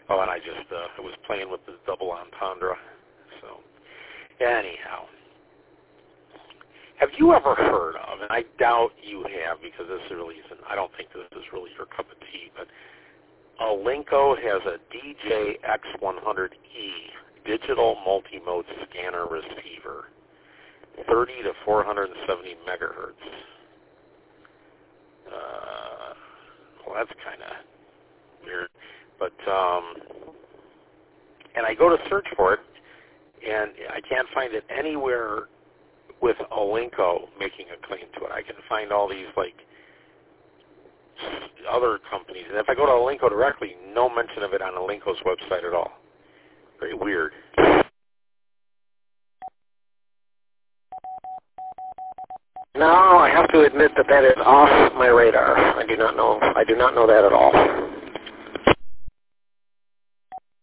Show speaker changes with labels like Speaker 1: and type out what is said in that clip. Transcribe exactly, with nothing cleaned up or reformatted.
Speaker 1: Oh, and I just uh, I was playing with this double entendre. So, anyhow, have you ever heard of, and I doubt you have because this really isn't, I don't think this is really your cup of tea, but Alinco has a D J X one hundred E digital multi-mode scanner receiver, thirty to four hundred seventy megahertz. Uh, well, that's kind of weird. But, um, and I go to search for it, and I can't find it anywhere with Alinco making a claim to it. I can find all these, like, other companies. And if I go to Alinco directly, no mention of it on Alinco's website at all. Very weird. No, I have to admit that that is off my radar. I do not know. I do not know that at all.